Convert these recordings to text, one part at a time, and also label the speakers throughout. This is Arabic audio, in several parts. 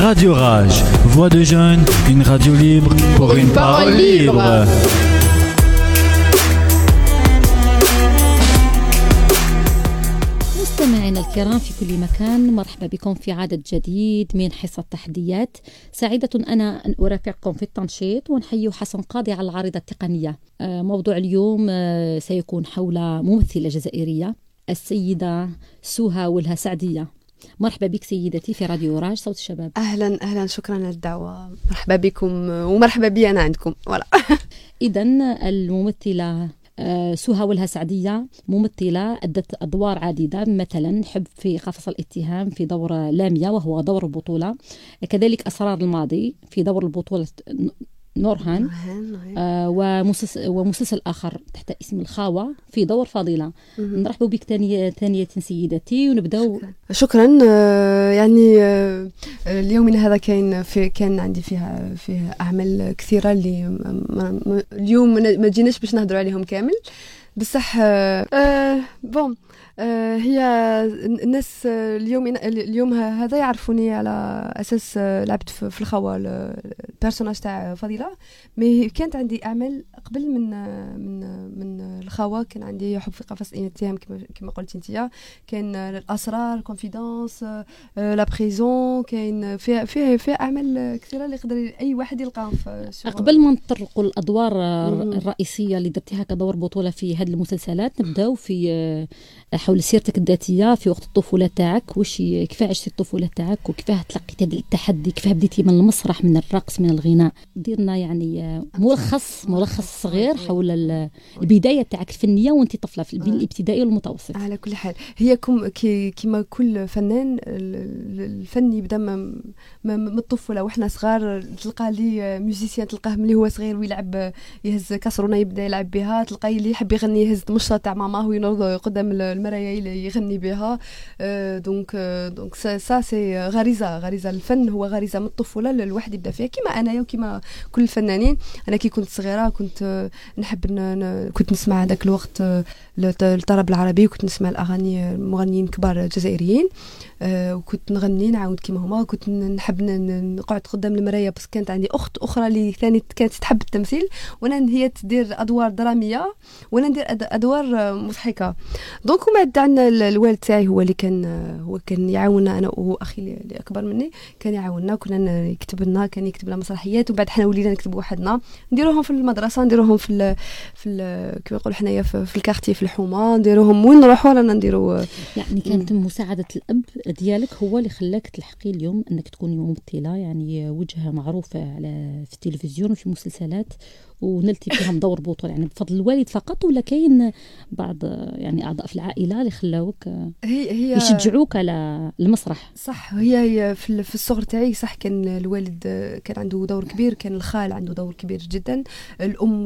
Speaker 1: Radio Rage, voix de jeunes, une radio libre pour une parole libre.
Speaker 2: مستمعينا الكرام في كل مكان، مرحبا بكم في عدد جديد من حصة التحديات. سعيدة أنا أن أرافقكم في التنشيط، ونحيي حسن قاضي على العارضة التقنية. موضوع اليوم سيكون حول ممثلة جزائرية، السيدة سهى ولها سعدية. مرحبا بك سيدتي في راديو راج صوت الشباب.
Speaker 3: أهلا، شكرا على الدعوة. مرحبا بكم ومرحبا بي أنا عندكم.
Speaker 2: إذن الممثلة سهى ولها سعدية ممثلة أدت أدوار عديدة، مثلا حب في قفص الاتهام في دور لامية وهو دور البطولة، كذلك أسرار الماضي في دور البطولة نورهان، ومسلسل آخر تحت اسم الخاوة في دور فاضلة. نرحب بك ثانية سيدتي ونبدأ.
Speaker 3: شكرا. يعني اليومنا هذا كان عندي فيه أعمال كثيرة اللي اليوم ما جيناش باش نهضروا عليهم كامل، بصح بون هي الناس اليوم هذا يعرفوني على اساس لعبت في الخوا البيرسوناج تاع فضيله، مي كانت عندي اعمال قبل من الخوا. كان عندي حب في قفص الاتهام كما قلتي انت، كان الاسرار، كونفيدونس، لا بريزون، كاين فيها اعمال كثيره اللي يقدر اي واحد يلقاهم في.
Speaker 2: قبل ما نطرقوا الادوار الرئيسيه اللي درتيها كدور بطوله في هذه المسلسلات، نبداو في حول سيرتك الذاتيه في وقت الطفوله تاعك. كيف عشتي الطفوله تاعك وكيف تلقيتي هذا التحدي؟ كيف بديتي من المسرح، من الرقص، من الغناء؟ ديرنا يعني ملخص صغير حول البدايه تاعك الفنيه وانت طفله في بين الابتدائي والمتوسط.
Speaker 3: على كل حال هي كما كل فنان الفن يبدا من الطفوله وحنا صغار. تلقى لي ميوزيسيان تلقاه ملي هو صغير ويلعب يهز كاسرونه يبدا يلعب بها، تلقاي اللي يحب يغني يهز المشطه تاع ماماه وينوض قدام المرايه يغني بها. دونك سا سي غريزه الفن هو غريزه من الطفوله الواحد يبدا فيها، كما انايا وكما كل الفنانين. انا كي كنت صغيره كنت نحب كنت نسمع هذاك الوقت الطرب العربي، وكنت نسمع الاغاني مغنيين كبار جزائريين، وكنت نغني نعاود كيما هما. كنت نحب نقعد قدام المرايه، بس كانت عندي اخت اخرى اللي ثاني كانت تحب التمثيل، وانا هي تدير ادوار دراميه وانا ندير ادوار مضحكه. دونك ومن بعد عندنا الوالد تاعي هو اللي كان يعاوننا، انا واخي اللي اكبر مني كان يعاوننا، كنا يكتب لنا مسرحيات، وبعد حنا ولينا نكتب وحدنا، نديروهم في المدرسه، نديروهم في كيما نقولوا حنايا في الكارتي في الحومه، نديروهم وين نروحوا رانا نديروا.
Speaker 2: يعني كانت مساعده الاب ديالك هو اللي خلاك تلحقي اليوم انك تكوني ممثله، يعني وجهه معروفه في التلفزيون وفي المسلسلات ونلتي فيها دور بطولة، يعني بفضل الوالد فقط ولا كاين بعض يعني اعضاء في العائله اللي خلاوك هي يشجعوك على المسرح؟
Speaker 3: صح، هي في الصغر تاعي صح كان الوالد كان عنده دور كبير، كان الخال عنده دور كبير جدا، الام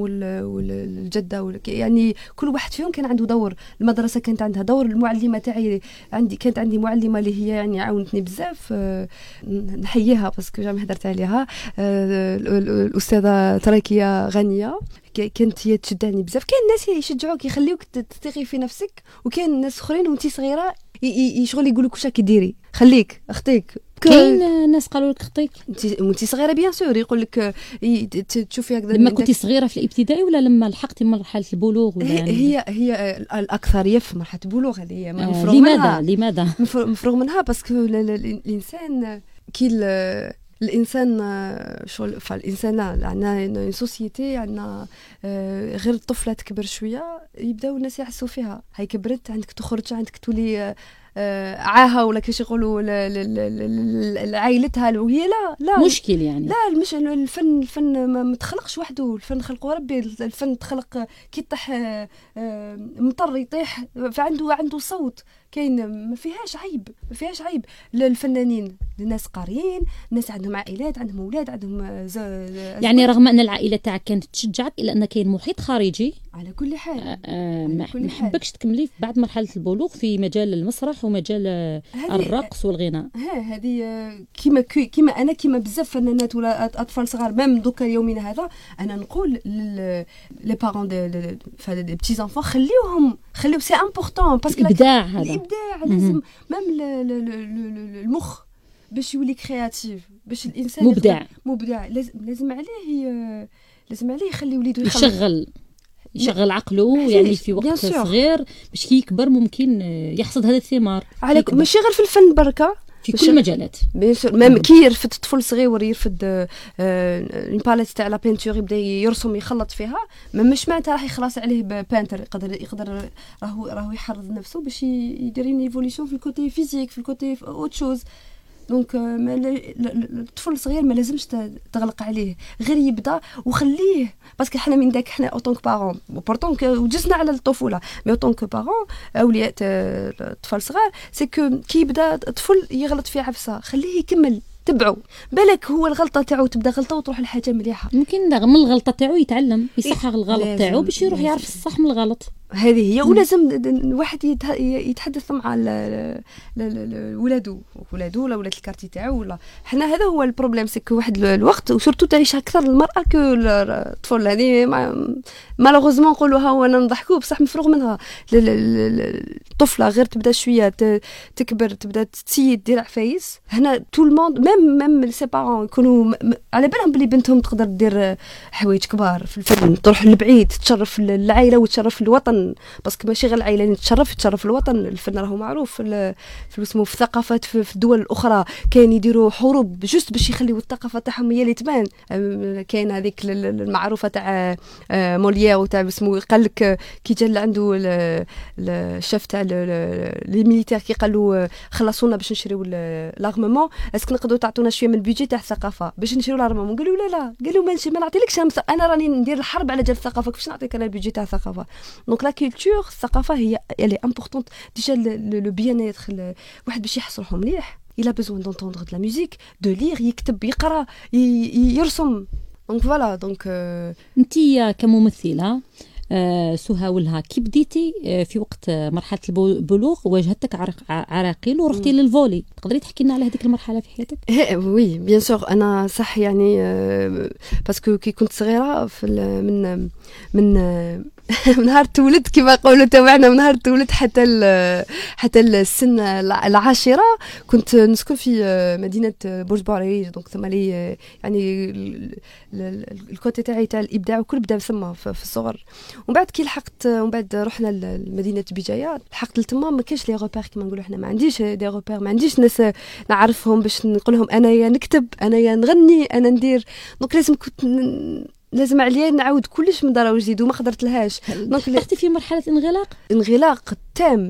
Speaker 3: والجده يعني كل واحد فيهم كان عنده دور. المدرسه كانت عندها دور، المعلمه تاعي كانت عندي معلمه اللي هي يعني عاونتني بزاف، نحييها باسكو جامي هضرت عليها، الاستاذه تراكيه غنيه، كانت هي تشجعني بزاف. كاين الناس يشجعوك يخليوك تثقي في نفسك، وكاين ناس اخرين وانت صغيره يشغل يقولوا كل شيء كديري، خليك اختيك.
Speaker 2: كاين ناس قالوا لك اختيك
Speaker 3: انت صغيره بيان سور، يقول لك تشوفي هكذا.
Speaker 2: لما كنتي صغيره في الابتدائي ولا لما لحقتي مرحله البلوغ؟ ولا يعني
Speaker 3: هي الاكثريه في مرحله البلوغ هذه
Speaker 2: لماذا
Speaker 3: مفروغ منها باسكو الانسان كي الانسان شغل فالانسان عندنا سوسيتي، عندنا غير الطفله تكبر شويه يبداو الناس يحسوا فيها، هاي كبرت عندك تخرج، عندك تولي عاها ولا كيش يقولوا عائلتها، وهي لا
Speaker 2: مشكل يعني.
Speaker 3: لا مش الفن ما تخلقش وحده، الفن خلقه ربي. الفن تخلق كي طيح مطر يطيح عنده صوت، كاين ما فيهاش عيب. الفنانين الناس قارين، الناس عندهم عائلات، عندهم اولاد، عندهم
Speaker 2: يعني رغم ان العائله تاعك كانت تشجعك الا ان كاين محيط خارجي.
Speaker 3: على كل حال
Speaker 2: ما حبكش تكملي بعد مرحله البلوغ في مجال المسرح ومجال الرقص والغناء؟
Speaker 3: هذه كيما انا كيما بزاف فنانات ولا اطفال صغار ميم دوكا يومنا هذا، انا نقول لي بارون دي بيتي زانفون خليو سي امبورطون، باسكو
Speaker 2: الابداع هذا
Speaker 3: لازم ميم المخ باش يولي كرياتيف، باش الانسان مبدع لازم عليه يخلي وليده
Speaker 2: يشغل عقله يعني في وقت صغير باش كي يكبر ممكن يحصد هذه الثمار.
Speaker 3: ماشي غير في الفن بركه،
Speaker 2: في كل المجالات
Speaker 3: بيان سور. ميم كي يرفد طفل صغير يرفد اون باليت تاع لا بينتور يبدا يرسم يخلط فيها، مش معناتها راح يخلص عليه بانتر، يقدر راهو يحرض نفسه باش يدير اون ايفوليسيون في الكوتي فيزيك، في الكوتي اوت شوز. دونك الطفل الصغير ما لازمش تغلق عليه، غير يبدا وخليه، باسكو حنا من داك حنا اوتونك بارون بورتون وجزنا على الطفوله، مي اوتونك بارون اولياء الطفل صغار سي كو كي يبدا الطفل يغلط في عفسه خليه يكمل، تبعوا بالك هو الغلطه تاعو تبدا غلطه وتروح لحاجه مليحه.
Speaker 2: ممكن من الغلطه تاعو يتعلم يصحح الغلط تاعو باش يروح يعرف الصح من الغلط.
Speaker 3: هذه هي. ولازم الواحد يتحدث مع ولادو ولا ولاد الكارتي تاعو، ولا حنا هذا هو البروبليم، سكو واحد الوقت وسورتو تعيش اكثر المراه كو الطفل. هذه مالوغوزمون نقولوها وانا نضحكوا بصح مفروغ منها. الطفله غير تبدا شويه تكبر تبدا تسيد دير عفايس، هنا تو الموند ميم لي سيبارون يكونوا على بالهم بلي بنتهم تقدر دير حوايج كبار في الفن، تروح لبعيد، تشرف العائله وتشرف الوطن، باسكو ماشي غير العائله اللي تشرف الوطن. الفن راهو معروف في اسمه في الثقافات في الدول الاخرى كاين يديروا حروب جوست باش يخليوا الثقافه تاعهم هي اللي تبان. كاين هذيك المعروفه تاع موليير تاع اسمه قال لك كي جا عنده الشيف تاع لي ميليتير كي قالوا خلصونا باش نشريو لارممون، اسكو نقدروا تعطونا شويه من البيجي تاع الثقافه باش نشريو لارممون؟ قالوا لا قالوا ما نعطيلكش، انا راني ندير الحرب على جال الثقافه، كيفاش نعطيك انا البيجي تاع الثقافه؟ دونك لا كولتور الثقافه هي اللي امبورطونت ديجا لو بيان اتر. واحد باش يحس روحو مليح il a besoin d'entendre de la musique, de lire, يكتب يقرا يرسم. دونك فوالا. دونك
Speaker 2: انتي كممثله سهى ولها كي بديتي في وقت مرحله البلوغ واجهتك عراقيل ورحتي للفولي، تقدري تحكي لنا على هذيك المرحله في حياتك؟
Speaker 3: وي بيان سور. انا صح يعني باسكو كي كنت صغيره في من نهار تولد كما يقولوا تبعنا، من نهار تولد حتى السن العاشره كنت نسكن في مدينه برج بوعريج. دونك ثم لي يعني الكوتي تاعي تاع الابداع وكل بدا ثم في الصغر. ومن بعد كي لحقت ومن بعد رحنا لمدينه بجايه، لحقت لتما ما كاينش لي روبير كما نقولوا احنا، ما عنديش دي روبير، ما عنديش ناس نعرفهم باش نقول لهم انا يا نكتب انا يا نغني انا ندير. دونك لازم عليا نعاود كلش من دار وجديد وما قدرت لهاش.
Speaker 2: دونك لحقتي في مرحله
Speaker 3: انغلاق تام.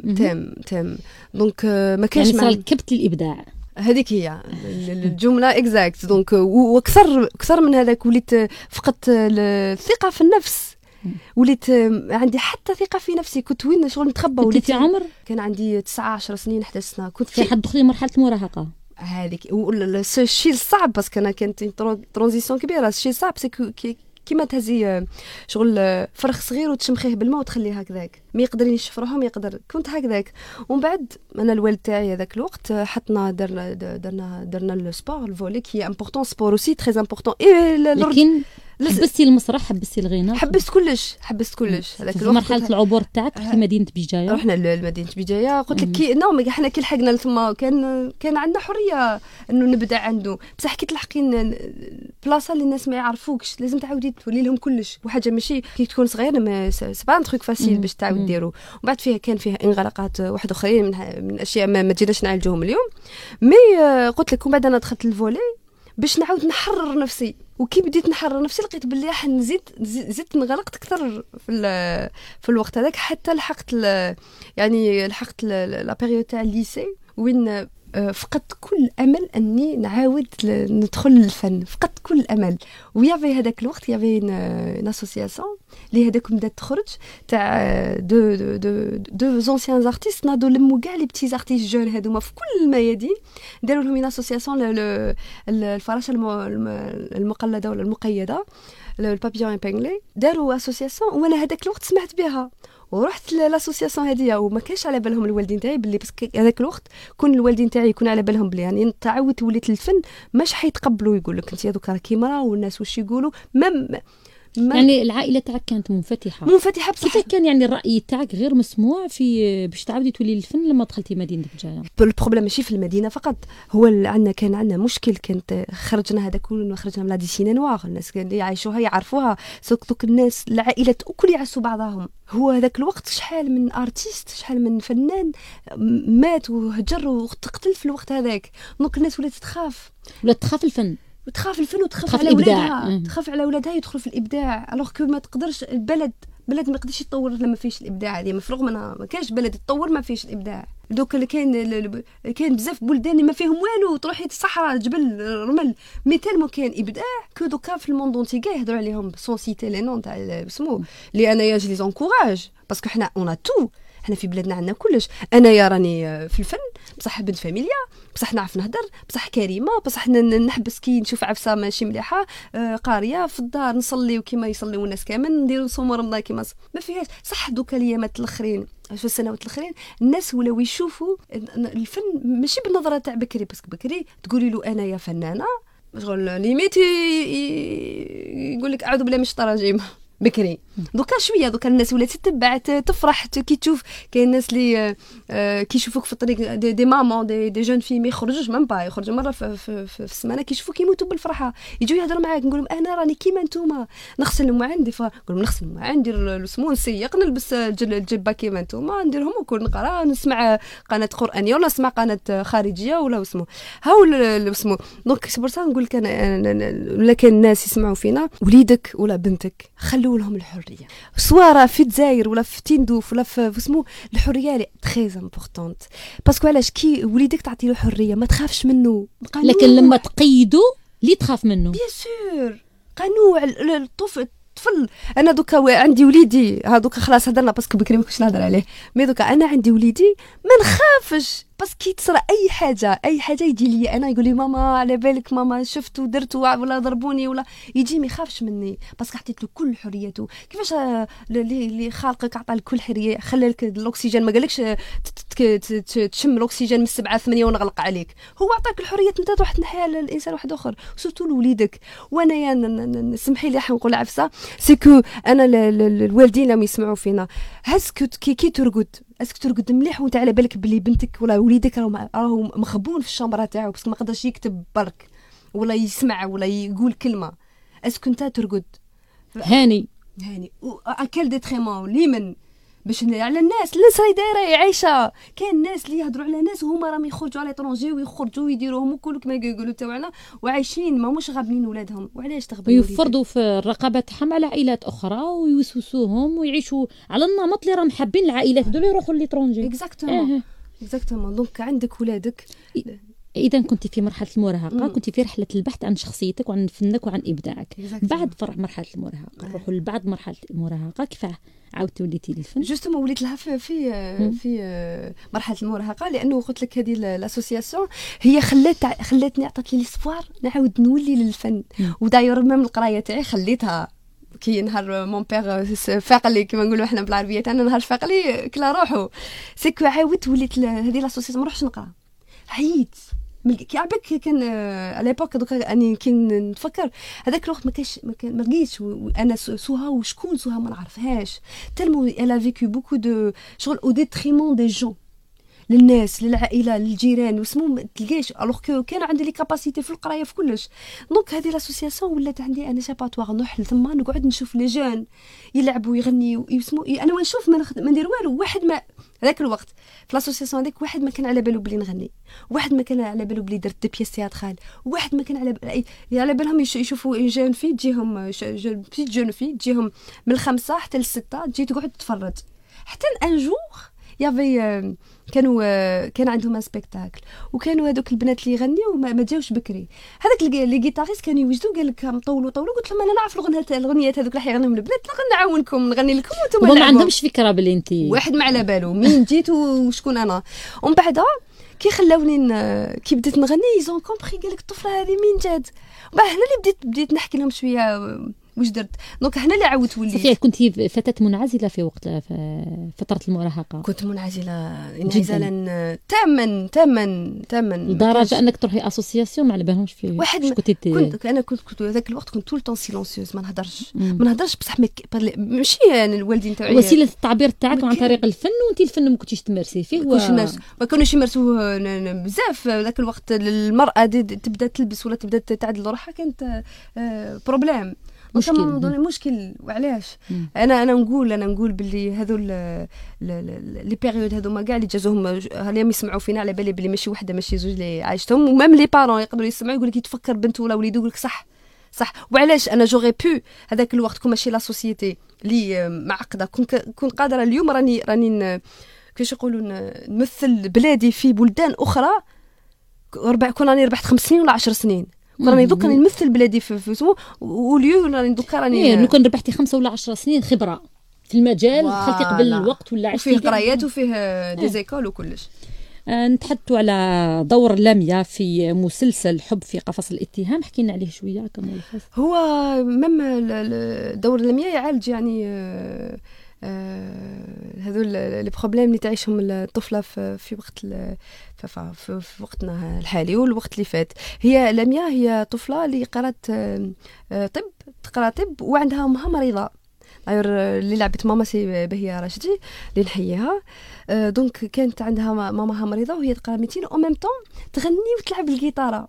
Speaker 3: دونك ما كاينش
Speaker 2: يعني صار كبت الابداع،
Speaker 3: هذيك هي الجمله اكزاكت. دونك واكثر من هذاك وليت فقدت الثقه في النفس، وليت عندي حتى ثقه في نفسي. كنت وين شغل نتخبى،
Speaker 2: وليت في عمر
Speaker 3: كان عندي 19 سنين 11 سنه. كنت
Speaker 2: في حد دخلي مرحله المراهقه
Speaker 3: هذيك. الشيء الصعب باسكو انا كانت ترانزيسيون كبيره. الشيء الصعب سي كيما تهزي شغل فرخ صغير وتشمخيه بالماء وتخليه هكذاك، ما يقدر يشفرهم يقدر. كنت هكذاك. ومن بعد انا الوالد تاعي هذاك الوقت حطنا درنا السبور الفولي كي امبورطون سبور اوسي تري امبورطون.
Speaker 2: لكن حبستي المسرح، حبستي الغناء،
Speaker 3: حبست كلش هذاك الوقت.
Speaker 2: مرحله العبور تاعك في مدينه بجايه،
Speaker 3: رحنا لمدينه بجايه. قلت لك كي نو احنا كي لحقنا ثم كان عندنا حريه انه نبدا عنده، بصح كي تلحقين بلاصه اللي الناس ما يعرفوكش لازم تعاودي تولي لهم كلش. وحاجه ماشي كي تكون صغير ما سبا ان تروك فاسيل باش تعاود ديرو. ومن بعد كان فيها انغلاقات واحد اخرين من اشياء ما تجيناش نعالجوهم اليوم. مي قلت لك ومن بعد انا دخلت الفولي باش نعاود نحرر نفسي. وكي بديت نحرر نفسي لقيت باللي راح زدت انغلقت اكثر في الوقت هذاك، حتى لحقت لا بيريود تاع الليسي وين فقدت كل امل اني نعاود ندخل للفن. فقدت كل امل. ويافي هذاك الوقت يافي ان اسوسياسيون اللي هذاك بدات تخرج تاع دو زونسيان ارتيست نادو لمو كاع لي بتي ارتيست جون هذوما في كل الميادين، داروا لهم ان اسوسياسيون الفراشه المقلده ولا المقيده البابيون بينغلي. داروا اسوسياسيون وانا هذاك الوقت سمعت بها ورحت للاسوسياسيون هذه. وما كانش على بالهم الوالدين تاعي باللي بس هذاك الوقت كون الوالدين تاعي يكون على بالهم بلي يعني تعودت وليت للفن مش حيتقبلوا. يقول لك انت دوك راكي مرا والناس واش يقولوا.
Speaker 2: يعني العائله تاعك كانت منفتحه
Speaker 3: بصح
Speaker 2: كيف كان يعني الراي تاعك غير مسموع في باش تعاودي تولي للفن لما دخلتي مدينه بجايه؟
Speaker 3: البروبليم ماشي في المدينه فقط، هو كان عندنا مشكل، كانت خرجنا هذا كله، خرجنا من لا ديسيني نوار، الناس اللي يعيشوها يعرفوها، دوك الناس العائلات الكل يعسوا بعضهم. هو هذاك الوقت شحال من ارتيست، شحال من فنان مات وهجر وقتل في الوقت هذاك. دونك الناس ولات تخاف الفن وتخاف على اولادها، تخاف على اولادها يدخلوا في الابداع. الوغ كو ما تقدرش البلد ما يقدرش يتطور لما فيش الابداع. هذه مفروغ منها، ما كانش بلد يتطور ما فيش الابداع. دوك اللي كاين بزاف بلدان ما فيهم والو، تروحي الصحراء جبل رمل مثال ما كان ابداع. كو دوكا في الموندون تيغا يهضروا عليهم سون سيتي لي نون تاع اسمو اللي انايا جي لي زونكوراج باسكو حنا اون تو، حنا في بلادنا عندنا كلش. انايا راني في الفن بصح بنت فاميليا، بصح نعرف نهضر، بصح كريمه، بصح نحبس كي نشوف عفسه ماشي مليحه، قاريه في الدار نصلي وكيما يصليو الناس كامل، نديرو صوم رمضان كيما ما فيهاش. صح دوكا الايامات الاخرين في السنوات الاخرين الناس ولاو يشوفوا الفن ماشي بالنظره تاع بكري، باسكو بكري تقولي له انايا فنانه شغل ليميت يقول لك اعوذ بالله من الشيطان الرجيم بكري. دوكا شويه دوكا الناس ولات تتبع تفرح كي تشوف كاين الناس اللي كيشوفوك في الطريق دي مامون دي جون في ما يخرجوش ميم با يخرجوا مره في السمانه كيشوفوك يموتوا بالفرحه، يجوا يهضروا معاك نقول لهم انا راني كيما نتوما نغسل المواعين، نقول لهم نغسل المواعين، ندير السمو نسيق نلبس الجبه كيما نتوما نديرهم وكل نقرا نسمع قناه قرانيه ولا نسمع قناه خارجيه ولا اسمو هاو اسمو. دونك سي بور سا نقول لك انا ولا كان الناس يسمعوا فينا وليدك ولا بنتك خلوا لهم الحريه، سواء في الجزائر ولا في تندوف ولا في اسمو الحريه لي تري امبورطونت. باسكو علاش كي وليدك تعطي له حريه ما تخافش منه،
Speaker 2: لكن لما تقيدو لي تخاف منه
Speaker 3: بيان سور. قنوع الطفل انا دوكا عندي وليدي هذوك خلاص هضرنا باسكو بكري ما كنتش نهضر عليه، مي دوكا انا عندي وليدي ما نخافش باسكو كي تصرى اي حاجه يجي لي انا يقول لي ماما على بالك ماما شفت ودرت ولا ضربوني ولا يجي ما يخافش مني باسكو عطيت له كل حريته. كيفاش اللي خالقك عطى لك كل حريه، خلى لك الاكسجين، ما قالكش تشم الاكسجين من 7 8 ونغلق عليك، هو عطاك الحريه انت تروح تنحيها للانسان واحد اخر سورتو لوليدك. وانا يا سمحي لي نقول عفسه سيكو انا الوالدين لما يسمعوا فينا هاسكو كي ترقد اسكو ترقد مليح وانت على بالك بلي بنتك ولا وليدك راهو مخبون في الشامبره تاعو باسكو ما قدرش يكتب برك ولا يسمع ولا يقول كلمه، اسكو انت ترقد
Speaker 2: هاني
Speaker 3: اكل دي تريمون ليمن باش على الناس راهي دايره عايشه. كاين الناس اللي يهضروا على ناس وهما راهم يخرجوا على طرونجي ويخرجوا ويديروهم وكل كما يقولوا تاعنا وعايشين ماهمش غابنين ولادهم. وعلاش تغبنوا
Speaker 2: ويفرضوا في الرقابه تاعهم على عائلات اخرى ويوسوسوهم ويعيشوا على النمط اللي راهم حابين العائلات دول يروحوا لطرونجي.
Speaker 3: اكزاكتومون دونك عندك ولادك.
Speaker 2: إذا كنت في مرحلة المراهقة كنت في رحلة البحث عن شخصيتك وعن فنك وعن إبداعك. بعد فرع مرحلة المراهقة نروحوا لبعد مرحلة المراهقة كيف عاودت وليتي للفن؟
Speaker 3: جوستومون وليت لها في مرحلة المراهقة لأنه قلت لك هذه الاسوسياسيون هي خلاتني عطات لي ليسبوار نعاود نولي للفن. وداير ميم القراية تاعي خليتها كي نهار مون بيغ فاق لي كيما نقولوا احنا بالعربية تاعنا نهار فاق لي كلا روحو سيكو عاودت وليت هذه الاسوسياسيون ما نروحش نقرا عييت كي عباك كان على ليبوك دوكا اني كي نفكر هذاك الوقت ما لقيتش انا سوها وشكون سوها ما نعرفهاش تالمو الا فيكو بوكو دو شغل او ديتريمون دي جون للناس للعائله للجيران واسمو ما تلقاش الوغ كان عندي لي كاباسيتي في القرايه في كلش. دونك هذه لاسوسياسيون ولات عندي انا شاباتوار نروح لثما نقعد نشوف لي جون يلعبوا يغنيوا يسمو انا ونشوف ما ندير والو. واحد ما هذاك الوقت في لاسوسياسيون هذيك واحد ما كان على بالو بلي نغني، واحد ما كان على بالو بلي درت دي بيس تياترال، واحد ما كان على بالهم يشوفوا جون في تجيهم جون في تجيهم من 5 حتى ل 6 تجي تقعد تتفرج حتى ان جور يافي كان عندهم سبيكتاكل وكانوا هذوك البنات اللي يغنيوا ما جاوش بكري. هذاك لي غيتاريست كانوا يوجدوا قال لك طولوا قلت لهم انا نعرف الاغنيات هذوك اللي يغنيهم البنات نعاونكم نغني لكم وانتم
Speaker 2: ما عندهمش فكره باللي انت
Speaker 3: واحد ما على بالو مين جيت وشكون انا. ومن بعد كي خلاوني كي بديت نغني يزون كومبري قال لك الطفله هذه مين جات. بعد هنا اللي بديت نحكي لهم شويه واش درت دونك هنا اللي عاودت وليت.
Speaker 2: صافي كنتي فتاة منعزلة في وقت فترة المراهقة؟
Speaker 3: كنت منعزلة انعزالا تاما
Speaker 2: لدرجة انك تروحي اسوسياسيون ما على بالهمش في
Speaker 3: واحد انا كنت ذاك الوقت كنت طول طون سيلونسيوز، ما نهضرش بصح ماشي يعني الوالدين تاعي
Speaker 2: وسيلة التعبير تاعك عن طريق الفن، وانت الفن ما كنتيش تمارسي فيه
Speaker 3: ما كانوش يمارسوه بزاف ذاك الوقت. المرأة تبدا تلبس ولا تبدا تعدل روحها كانت بروبليم مشكل. وعلاش انا نقول باللي هذو لي بيريود هذوما كاع اللي جازوهم اليوم يسمعوا فينا على بالي بلي ماشي وحده ماشي زوج اللي عايشتهم، ومام لي بارون يقدروا يسمعوا يقول لك يتفكر بنته ولا وليده يقول لك صح. وعلاش انا جوغي بو هذاك الوقت كون ماشي لا سوسيتي اللي معقده كون قادره اليوم راني كيفاش يقولوا نمثل بلادي في بلدان اخرى. كون راني ربحت 5 سنين ولا 10 سنين راني دوك راني نمثل بلادي في سمو وليو راني دوك راني
Speaker 2: لو كان ربحتي 5 ولا 10 سنين خبره في المجال دخلتي قبل الوقت ولا عشتي
Speaker 3: فيه قرايات وفيه ديزيكول وكلش.
Speaker 2: نتحدثوا على دور لميا في مسلسل حب في قفص الاتهام، حكينا عليه شويه كملخص.
Speaker 3: هو مم دور لميا يعالج يعني هذول لي بروبليم اللي تعيشهم الطفله في وقت في وقتنا الحالي والوقت اللي فات. هي لميا هي طفله اللي قرات تقرا طب وعندها امها مريضه اللي لعبت ماما سي بهية راشدي اللي نحييها. دونك كانت عندها ماماها مريضه وهي تقرا ميتين او ميم طون تغني وتلعب الجيتاره.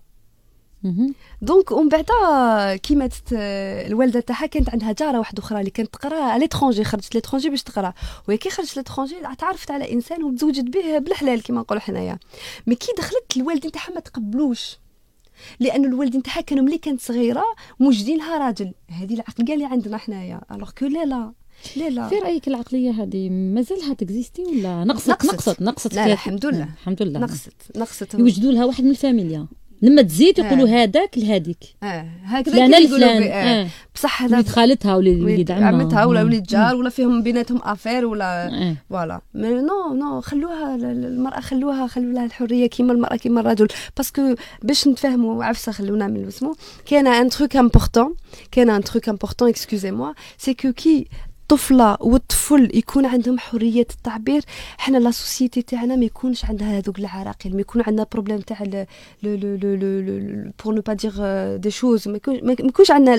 Speaker 3: دونك ومن بعد كي ماتت الوالده تاعها كانت عندها جاره واحده اخرى اللي كانت تقرا على ليترونجي، خرجت ليترونجي باش تقرا، وهي كي خرجت ليترونجي تعرفت على انسان وتزوجت به بالحلال كما نقولوا حنايا. مي كي دخلت الوالدين تاعها ما تقبلوش لانه الوالدين تاعها كانوا ملي كانت صغيره موجدين لها راجل. هذه العقليه اللي عندنا حنايا الوغ كو لا
Speaker 2: في رايك العقليه هذه مازالها تكزيستي ولا نقصت
Speaker 3: لا الحمد لله نقصت
Speaker 2: يوجدوا لها واحد من الفاميليا لما تزيد يقولوا هذاك لهذيك
Speaker 3: هكذا يقولوا بصح هذا
Speaker 2: وليد خالتها وليد
Speaker 3: عمتها ولا وليد جار ولا فيهم بيناتهم افير ولا فوالا. نو خلوها المراه خلوا لها الحريه كيما المراه كيما الرجل باسكو باش نتفاهموا عفسه خلونا من اسمه. كان ان تروك امبورطون اكسكوزي موا سي كو كي الطفله والطفل يكون عندهم حريه التعبير. حنا لا سوسيتي تاعنا ما يكونش عندها هذوك العراقيل، ما يكون عندنا بروبليم تاع بور نو با دير دي شوز، ما يكونش عندنا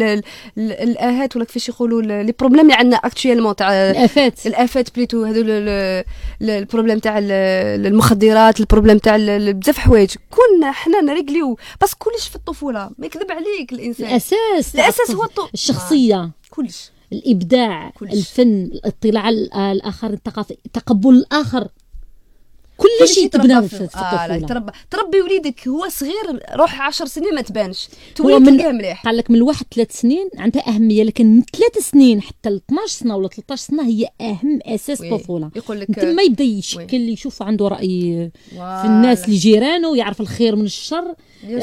Speaker 3: الاهات ولا كيفاش يقولوا لي بروبليم اللي عندنا اكطويلمون تاع الافات بليتو هذو البروبليم تاع المخدرات، البروبليم تاع بزاف حوايج كنا حنا نريغليو باسكو كلش في الطفوله. ما يكذب عليك الانسان الاساس هو
Speaker 2: الشخصيه
Speaker 3: كلش
Speaker 2: الإبداع الفن الاطلاع على الآخر الثقافي تقبل الآخر كل شيء تبناه في الطفولة.
Speaker 3: تربي وليدك هو صغير روح 10 سنين ما تبانش تولي تلقاه مليح.
Speaker 2: قال لك من الواحد 3 سنين عندها أهمية، لكن من 3 سنين حتى ل 12 سنة ولا 13 سنة هي أهم أساس الطفولة. تما يبدأ يشكل يشوف عنده رأي في الناس اللي جيرانه، يعرف الخير من الشر،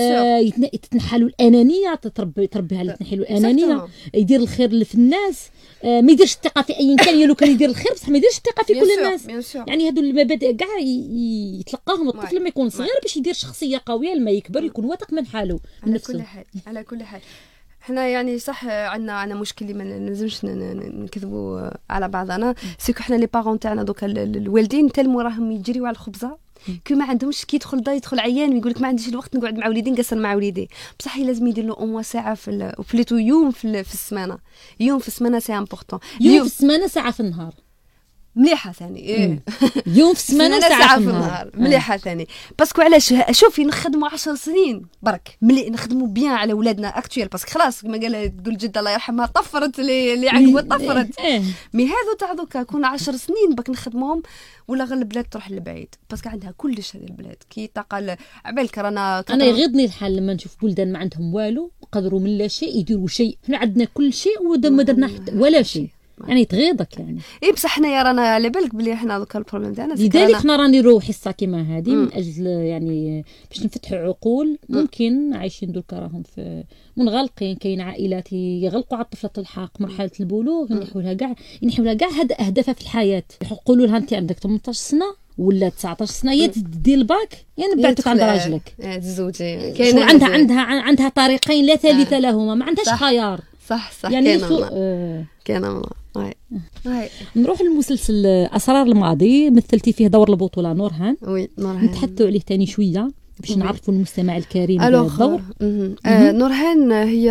Speaker 2: يتنحلوا الأنانية، تربيها على تنحلوا الأنانية، يدير الخير اللي في الناس، ما يديرش الثقة في أي كان، لو كان يدير الخير بصح ما يديرش الثقة في كل الناس. يعني هذو المبادئ كاع يتلقاهم الطفل لما يكون صغير باش يدير شخصية قوية لما يكبر يكون واثق من حاله من نفسه.
Speaker 3: على كل حال حنا يعني صح عندنا مشكل اللي ما نلزمش نكذبوا على بعضنا. سيكو حنا لي بارون تاعنا دوكا الوالدين تلموا راهم يجريوا على الخبزه كي ما عندهمش كي يدخل عيان ويقول لك ما عنديش الوقت نقعد مع وليدي نقصر مع وليدي، بصح لازم يدير له اموا ساعه في يوم في السمانه. يوم في السمانه سي امبورطون.
Speaker 2: يوم في السمانه ساعه في النهار
Speaker 3: مليحه ثاني.
Speaker 2: يوم في السمانه ساعه في النهار
Speaker 3: مليحه ثاني. باسكو علاش شوفي نخدموا 10 سنين برك ملي نخدموا بيان على ولادنا اكطويل باسكو خلاص كما تقول جده الله يرحمها طفرت اللي عقبت طفرت. مي هذو تاع دوكا كون 10 سنين باك نخدموهم ولا غير البلاد تروح لبعيد باسكو عندها كلش هذه البلاد كي تقال عبالك رانا
Speaker 2: انا يغيظني الحال لما نشوف بلدان ما عندهم والو قدروا من لا شيء يديروا شيء. حنا عندنا كل شيء وما درنا ولا شيء، يعني تغيظك يعني.
Speaker 3: بصح حنايا رانا على بالك بلي حنا دوكا البروبليم تاعنا
Speaker 2: لذلك حنا راني نروح حصه كيما هذه من اجل يعني باش نفتحوا عقول. ممكن عايشين دوكا راهم في منغلقين، كاين عائلات يغلقوا على الطفله تلحق مرحله البلوغ، ينحوا لها كاع هذا اهدافها في الحياه. يقولوا لها انت عندك 18 سنه ولا 19 سنه يا تدي الباك يا نبعدك عند راجلك
Speaker 3: تزوجي.
Speaker 2: كاين عندها طريقين لا ثالث لهما، ما عندهاش خيار.
Speaker 3: صح
Speaker 2: يعني
Speaker 3: كان
Speaker 2: نروح للمسلسل أسرار الماضي، مثلتي فيه دور البطولة نورهان.
Speaker 3: نورهان
Speaker 2: نتحدثوا عليه تاني شوية باش نعرفوا المستمع الكريم الدور.
Speaker 3: نورهان هي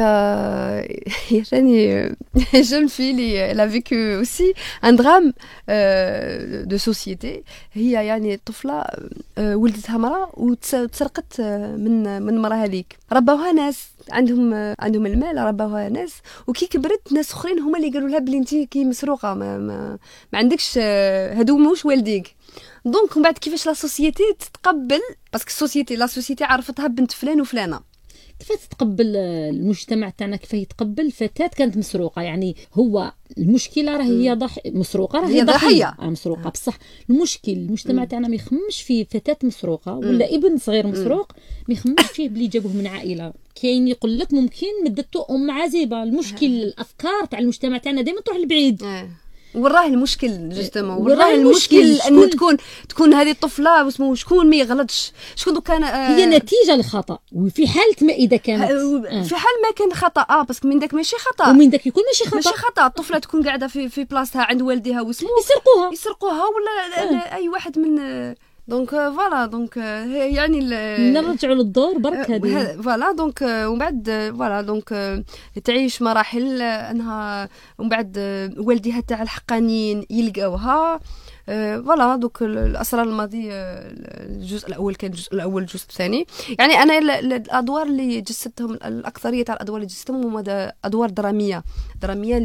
Speaker 3: ثاني jeune fille, elle a vécu aussi un drame de société. هي يعني طفلة ولدتها مرأة وتسرقت من مرأة هذيك. ربوها ناس عندهم المال، ربوها ناس، وكي كبرت ناس اخرين هما اللي قالوا لها بلي انتي كي مسروقة ما عندكش هادو موش والديك. دونك من بعد كيفاش لا سوسيتي تتقبل، باسكو لا سوسيتي عرفتها بنت فلان وفلانه.
Speaker 2: كيف تتقبل المجتمع تاعنا، كيف يتقبل فتاة كانت مسروقة؟ يعني هو المشكلة راه هي مسروقة، راه هي ضحية مسروقة بصح. المشكل المجتمع تاعنا ما يخممش فيه فتاة مسروقة ولا ابن صغير مسروق، ما يخممش فيه بلي جابوه من عائلة. كاين يقول لك ممكن مدته ام عزيبة. المشكل الافكار تاع المجتمع تاعنا دائما تروح لبعيد.
Speaker 3: وراه المشكل جوستومون، وراه المشكل ان تكون هذه الطفله واسمه شكون ما يغلطش، شكون كان
Speaker 2: هي نتيجه للخطا. وفي حاله ما اذا كانت
Speaker 3: في حال ما كان خطا باسكو من داك ماشي خطا،
Speaker 2: ومن داك يكون ماشي
Speaker 3: خطا. الطفله تكون قاعده في بلاصتها عند والديها واسمه يسرقوها ولا اي واحد من دونك فوالا. دونك يعني
Speaker 2: نرجعوا للدور برك هذه
Speaker 3: فوالا. دونك ومن بعد فوالا دونك تعيش مراحل انها ومن بعد والديها تاع الحقانيين يلقاوها. فوالا دوك الاسرار الماضي الجزء الاول كان الجزء الاول الجزء الثاني. يعني انا الادوار اللي جسدتهم الاكثريه تاع الادوار اللي جسدتهم هما ادوار دراميه اللي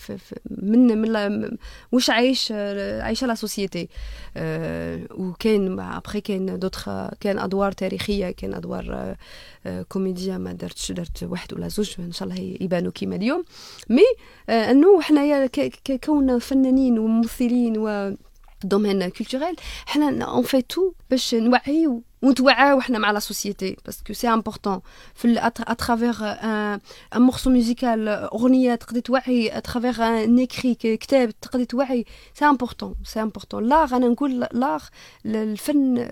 Speaker 3: من واش عايشه لا سوسيتي. وكاين ابخي كاين دوطخ، كان ادوار تاريخيه، كان ادوار كوميديا ما درت واحد ولا زوج ان شاء الله يبانوا كيما اليوم. مي انه حنايا ككون فنانين وممثلين و دومين كولتوريل، حنا اون في تو باش نوعيو ونتوعاو حنا مع لا سوسيتي، باسكو سي امبورطون في اترافير ان مورسو ميوزيكال، اغنيه تقدر توعي، اترافير ان اكري كتاب تقدر توعي. سي امبورطون لاغ. انا نقول لاغ، الفن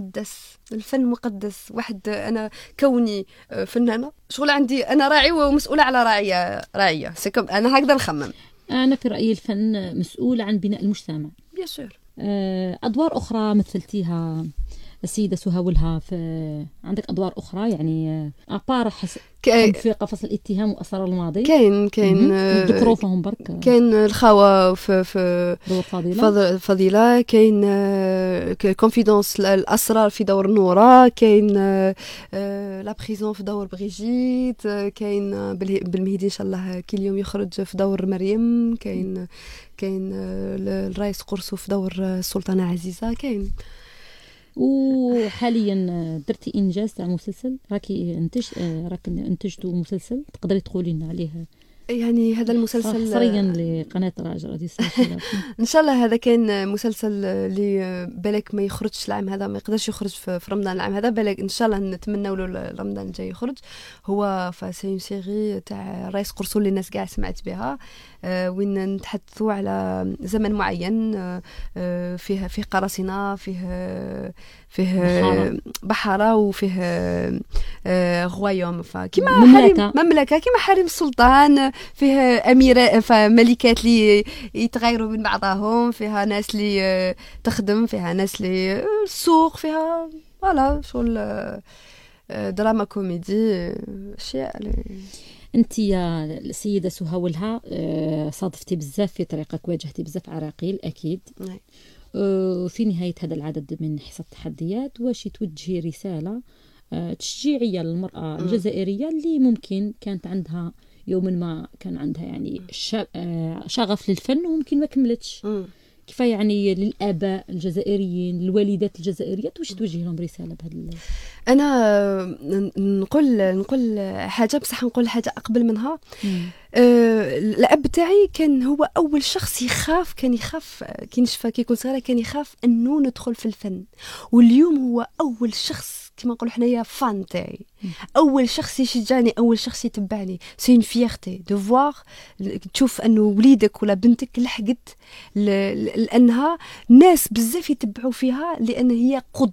Speaker 3: مقدس. واحد انا كوني فنانه شغل عندي انا راعي ومسؤوله على راعيه سي انا هكذا نخمم.
Speaker 2: انا في رايي الفن مسؤول عن بناء المجتمع
Speaker 3: بيان سور.
Speaker 2: ادوار اخرى مثلتيها السيدة سهى ولها، في عندك أدوار أخرى يعني أبار في قفص الاتهام وأسرار الماضي؟
Speaker 3: كاين
Speaker 2: ذكروا فيهم برك.
Speaker 3: كاين الخاوة في
Speaker 2: دور
Speaker 3: فضيلة، كاين كونفيدونس الأسرار في دور نورا، كاين لا بريزون في دور بريجيت، كاين بالمهدي إن شاء الله كل يوم يخرج في دور مريم، كاين الرئيس قرصو في دور السلطانة عزيزة. كاين
Speaker 2: وحاليا درتي انجاز تاع مسلسل، راكي انتجتوا مسلسل، تقدري تقولي لنا عليه؟
Speaker 3: يعني هذا المسلسل
Speaker 2: حصريا لقناه راجل غادي
Speaker 3: ان شاء الله. هذا كان مسلسل اللي بالك ما يخرجش العام هذا، ما يقدرش يخرج في رمضان العام هذا، بالك ان شاء الله نتمنوا له رمضان الجاي يخرج. هو سي سيري تاع رئيس قرصو اللي الناس كاع سمعت بها، وين نتحدثوا على زمن معين، فيه قراصنه، فيه بحاره، وفيه غوايوم، فكما مملكه كما حريم السلطان، فيه اميره فملكات اللي يتغيروا من بعضهم، فيها ناس اللي تخدم، فيها ناس اللي السوق، فيها فوالا شغل دراما كوميدي اشياء.
Speaker 2: انت يا السيده سهى ولها صادفتي بزاف في طريقك، واجهتي بزاف عراقيل اكيد. في نهايه هذا العدد من حصص التحديات، واش توجهي رساله تشجيعيه للمراه الجزائريه اللي ممكن كانت عندها يوما ما كان عندها يعني شغف للفن وممكن ما كملتش؟ كيف يعني للآباء الجزائريين، الوالدات الجزائريات، واش توجه لهم رسالة بهذا؟
Speaker 3: أنا نقول حاجة، بصح نقول حاجة أقبل منها. الأب تاعي كان هو أول شخص يخاف، كان يخاف كي نشفى كي كنت صغيرة، كان يخاف أنه ندخل في الفن، واليوم هو أول شخص كما نقولوا حنايا فان تاعي، اول شخص يشجعني، اول شخص يتبعني. سي اون فيرتي دو فوار، تشوف انه وليدك ولا بنتك لحقت لانها ناس بزاف يتبعوا فيها، لان هي قدوه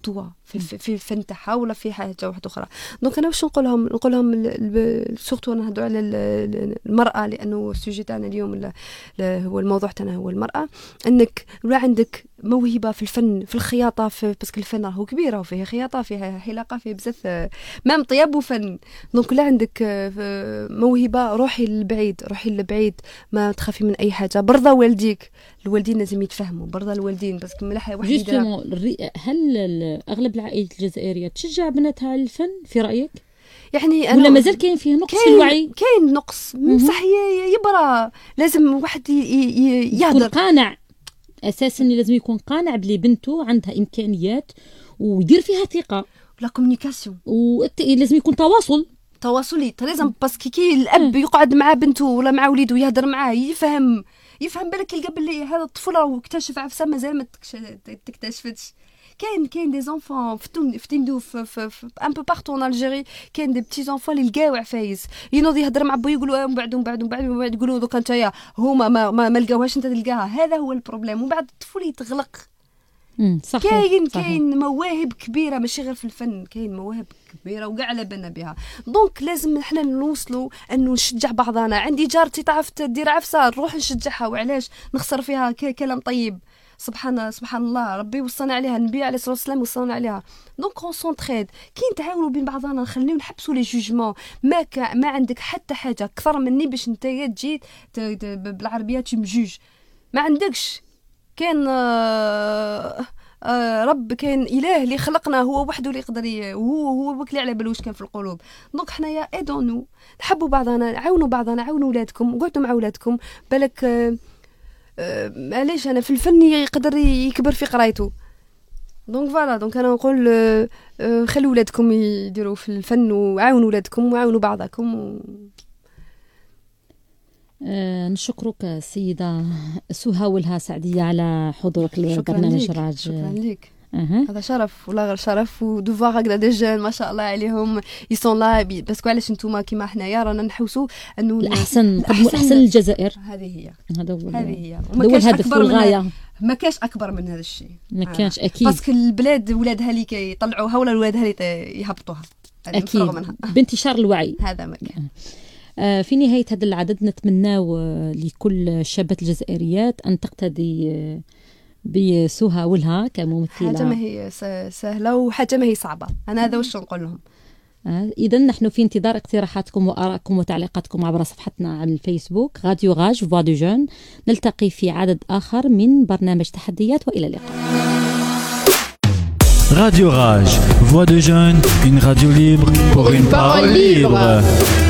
Speaker 3: في الفن تاعها ولا في حاجه واحده اخرى. دونك انا واش نقول لهم سورتو نهضروا على المراه، لانه السوجي تاعنا اليوم هو الموضوع تاعنا هو المراه. انك ولا عندك موهبه في الفن، في الخياطه، باسكو الفن راهو كبير وفيه خياطه، فيه حلاقه، فيه بزاف مام طياب وفن. دونك لا عندك موهبه روحي للبعيد، ما تخافي من اي حاجه. برضا والديك، الوالدين لازم يتفهموا، برضا الوالدين باسكو ملاح واحد
Speaker 2: هل اغلب العائلات الجزائريه تشجع بناتها على الفن في رايك؟
Speaker 3: يعني
Speaker 2: ولا مازال كاين فيه نقص في الوعي؟
Speaker 3: كاين نقص صح، يبرى لازم واحد يهدر
Speaker 2: قانع اساسا، لازم يكون قانع بلي بنته عندها امكانيات ويدير فيها ثقه.
Speaker 3: لا كومونيكاسيون،
Speaker 2: ولازم يكون تواصلي لازم، باسكو كي الاب يقعد مع بنته ولا مع وليده يهدر معاه، يفهم بالك يلقى بلي هذا الطفل راه اكتشف عفسه مازال ما تكتشفتش. كاين دي زونفون في تندو في ان بو بارتو ان الجيري، كاين دي بتي زونفون اللي لقاو عفايس ينوض يهضر مع بو يقولوا من بعد يقولوا دوك انتيا هما ما لقاوهاش انت تلقاها. هذا هو البروبليم. ومن بعد الطفل يتغلق. كاين مواهب كبيره ماشي غير في الفن، كاين مواهب كبيره وكاع على بالنا بها. دونك لازم احنا نوصلوا انه نشجع بعضنا. عندي جارتي تعرف دير عفسه، نروح نشجعها. وعلاش نخسر فيها كلام طيب؟ سبحان الله، ربي وصلنا عليها، النبي عليه الصلاه والسلام وصلنا عليها. دونك اون سونتريد، كي نتعاونوا بين بعضنا، نخليو نحبسوا لي جوجمون. ما عندك حتى حاجه اكثر مني باش انت تجي بالعربيه تمجوج، ما عندكش. كان رب، كان اله اللي خلقنا، هو وحده اللي يقدر، هو وكلي على بالوش كان في القلوب. دونك حنايا ايدونو، نحبوا بعضنا، نعاونوا بعضنا، عاونوا ولادكم، قعدوا مع ولادكم. بالك معليش انا في الفن يقدر يكبر في قرايته. دونك فوالا، دونك انا نقول خلوا ولادكم يديروا في الفن، وعاونوا ولادكم وعاونوا بعضكم نشكرك السيدة سهى ولها سعدية على حضورك لبرنامج راج.
Speaker 3: شكرا لك. هذا شرف ولا غير شرف، ودوفوار هكذا دي جون ما شاء الله عليهم يسون لا، باسكو علاش نتوما كيما حنايا رانا نحوسوا انه
Speaker 2: الاحسن نقدموا الاحسن للجزائر.
Speaker 3: هذه
Speaker 2: هي وما كاينش الهدف والغايه،
Speaker 3: ما كاينش اكبر من هذا الشيء.
Speaker 2: ما كاينش اكيد،
Speaker 3: باسكو البلاد ولادها اللي كيطلعوها ولا ولادها اللي يهبطوها
Speaker 2: اكيد بانتشار الوعي.
Speaker 3: هذا ما كان.
Speaker 2: في نهاية هذا العدد نتمناو لكل الشابات الجزائريات أن تقتدي بسهى ولها كممثلة.
Speaker 3: حاجة ما هي سهلة وحاجة ما هي صعبة. أنا هذا وش نقول لهم.
Speaker 2: إذن نحن في انتظار اقتراحاتكم وآرائكم وتعليقاتكم عبر صفحتنا على الفيسبوك راديو راج فوا دو جون. نلتقي في عدد آخر من برنامج تحديات، وإلى اللقاء.
Speaker 1: Radio Rage, Voix de Jeunes, une radio libre pour une parole libre.